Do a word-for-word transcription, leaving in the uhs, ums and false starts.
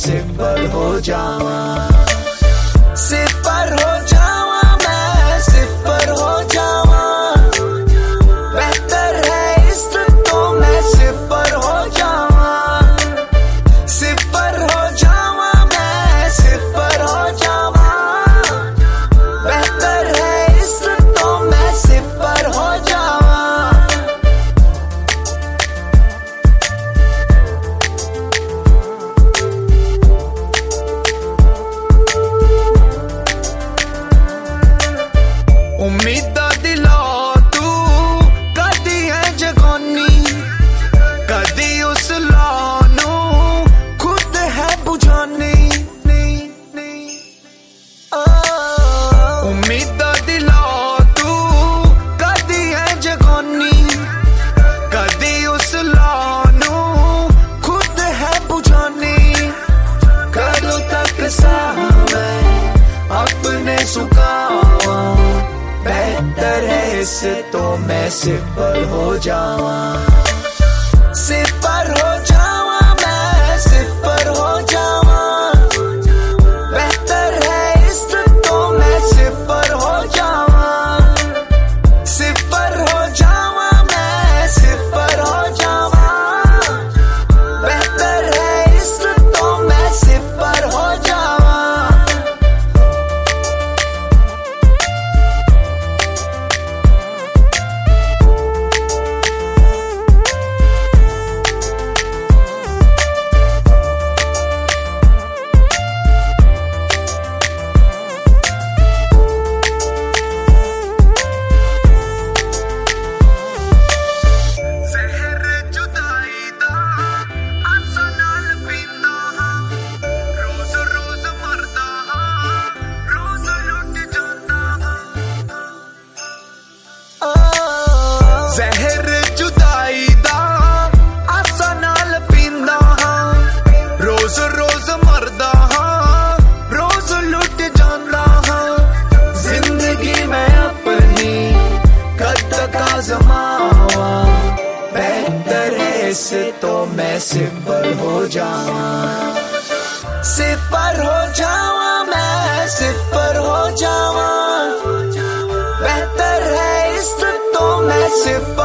सिफर हो जावा, सिफर हो जावा, मैं सिफर हो जावा। बेहतर है इश्क तो मैं सिफर हो जावा, सिफर हो जावा, मैं सिफर हो जावा। बेहतर है इश्क तो मैं सिफर हो जावा। उम्मीदा दिला तू कदी है जगानी, कदी उस लानू खुद है बुझानी। उम्मीदा दिला तू कदी है जगानी, कदी उस लानू खुद है बुझानी। कदों तक साह मैं अपने सुखावा, बेहतर है इससे तो मैं सिफर हो जावा, सिफर हो जावा, मैं सिफर हो जावा। बेहतर है इससे तो मैं सिफर हो जावा, सिफर हो जावा, मैं सिफर हो जावा। बेहतर है इससे तो मैं सिफर हो जावा। जहर जुदाई दा आसा नाल पींदा हां, रोज रोज मरदा हां, रोज लुट जांदा हां। जिंदगी में अपनी कद तक आजमावा, बेहतर है इससे तो मैं सिफर हो जावा, सिफर हो जावा, मैं सिफर हो जावा। बेहतर है इससे तो मैं सिफर